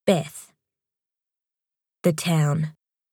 Beth. The town.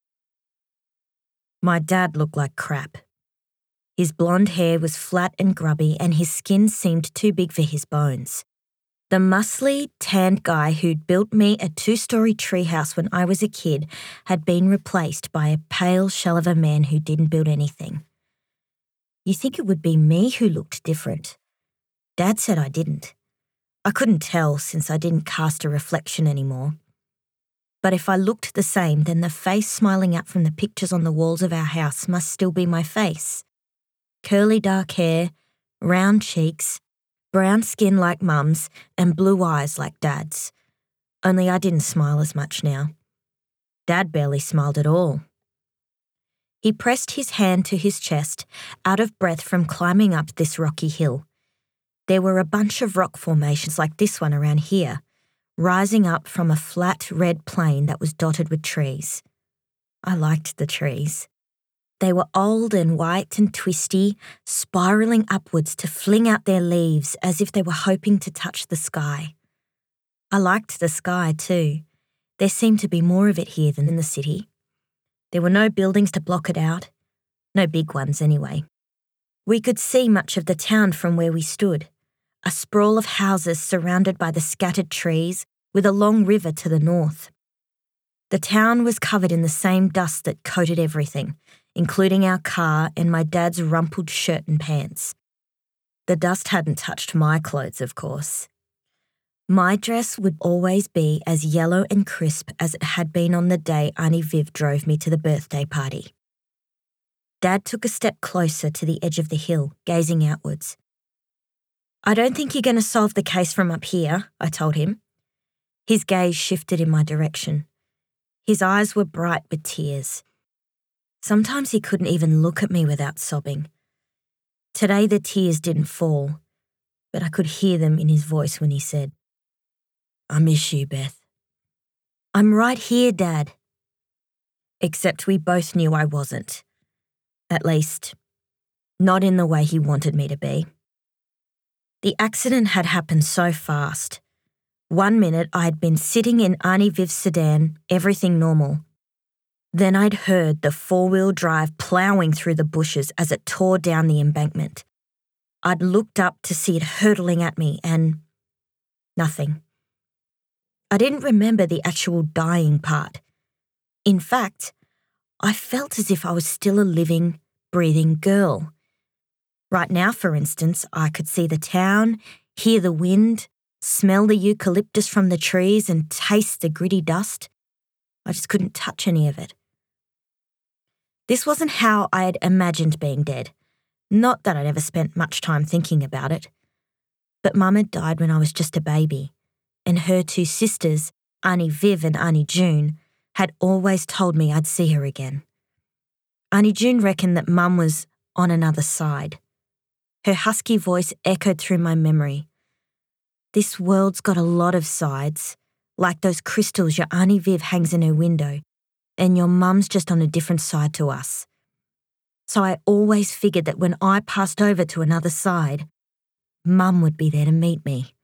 My dad looked like crap. His blonde hair was flat and grubby and his skin seemed too big for his bones. The muscly, tanned guy who'd built me a 2-story treehouse when I was a kid had been replaced by a pale shell of a man who didn't build anything. You think it would be me who looked different? Dad said I didn't. I couldn't tell since I didn't cast a reflection anymore. But if I looked the same, then the face smiling out from the pictures on the walls of our house must still be my face. Curly dark hair, round cheeks, brown skin like Mum's, and blue eyes like Dad's. Only I didn't smile as much now. Dad barely smiled at all. He pressed his hand to his chest, out of breath from climbing up this rocky hill. There were a bunch of rock formations like this one around here, rising up from a flat red plain that was dotted with trees. I liked the trees. They were old and white and twisty, spiralling upwards to fling out their leaves as if they were hoping to touch the sky. I liked the sky too. There seemed to be more of it here than in the city. There were no buildings to block it out. No big ones anyway. We could see much of the town from where we stood. A sprawl of houses surrounded by the scattered trees with a long river to the north. The town was covered in the same dust that coated everything, including our car and my dad's rumpled shirt and pants. The dust hadn't touched my clothes, of course. My dress would always be as yellow and crisp as it had been on the day Auntie Viv drove me to the birthday party. Dad took a step closer to the edge of the hill, gazing outwards. I don't think you're going to solve the case from up here, I told him. His gaze shifted in my direction. His eyes were bright with tears. Sometimes he couldn't even look at me without sobbing. Today the tears didn't fall, but I could hear them in his voice when he said, "I miss you, Beth." "I'm right here, Dad." Except we both knew I wasn't. At least, not in the way he wanted me to be. The accident had happened so fast. 1 minute I had been sitting in Auntie Viv's sedan, everything normal. Then I'd heard the 4-wheel drive ploughing through the bushes as it tore down the embankment. I'd looked up to see it hurtling at me and nothing. I didn't remember the actual dying part. In fact, I felt as if I was still a living, breathing girl. Right now, for instance, I could see the town, hear the wind, smell the eucalyptus from the trees and taste the gritty dust. I just couldn't touch any of it. This wasn't how I had imagined being dead. Not that I'd ever spent much time thinking about it. But Mum had died when I was just a baby, and her 2 sisters, Auntie Viv and Auntie June, had always told me I'd see her again. Auntie June reckoned that Mum was on another side. Her husky voice echoed through my memory. "This world's got a lot of sides, like those crystals your Auntie Viv hangs in her window, and your mum's just on a different side to us. So I always figured that when I passed over to another side, Mum would be there to meet me."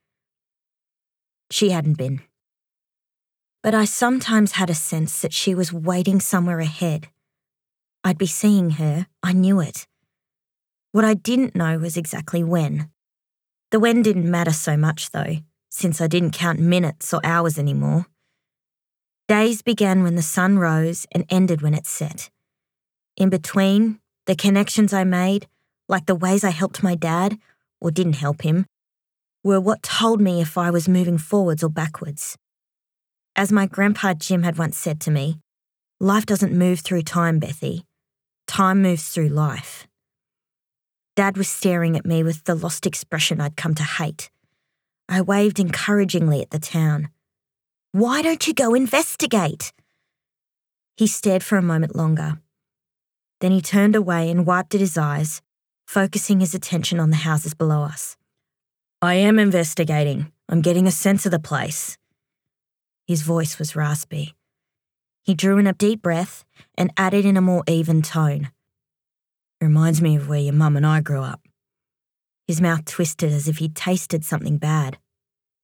She hadn't been. But I sometimes had a sense that she was waiting somewhere ahead. I'd be seeing her, I knew it. What I didn't know was exactly when. The when didn't matter so much though, since I didn't count minutes or hours anymore. Days began when the sun rose and ended when it set. In between, the connections I made, like the ways I helped my dad, or didn't help him, were what told me if I was moving forwards or backwards. As my grandpa Jim had once said to me, "Life doesn't move through time, Bethy. Time moves through life." Dad was staring at me with the lost expression I'd come to hate. I waved encouragingly at the town. "Why don't you go investigate?" He stared for a moment longer. Then he turned away and wiped at his eyes, focusing his attention on the houses below us. "I am investigating. I'm getting a sense of the place." His voice was raspy. He drew in a deep breath and added in a more even tone. "It reminds me of where your mum and I grew up." His mouth twisted as if he'd tasted something bad.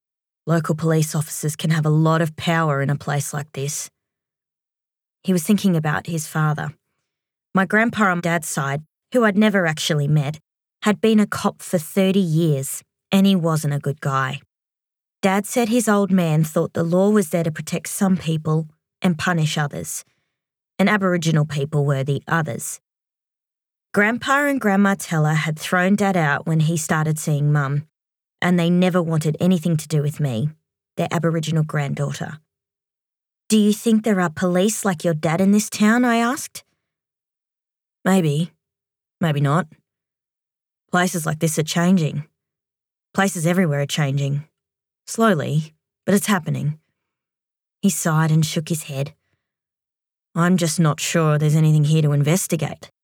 Local police officers can have a lot of power in a place like this. He was thinking about his father. My grandpa on Dad's side, who I'd never actually met, had been a cop for 30 years, and he wasn't a good guy. Dad said his old man thought the law was there to protect some people and punish others, and Aboriginal people were the others. Grandpa and Grandma Teller had thrown Dad out when he started seeing Mum, and they never wanted anything to do with me, their Aboriginal granddaughter. "Do you think there are police like your dad in this town?" I asked. Maybe. Maybe not. Places like this are changing. Places everywhere are changing. Slowly, but it's happening. He sighed and shook his head. "I'm just not sure there's anything here to investigate."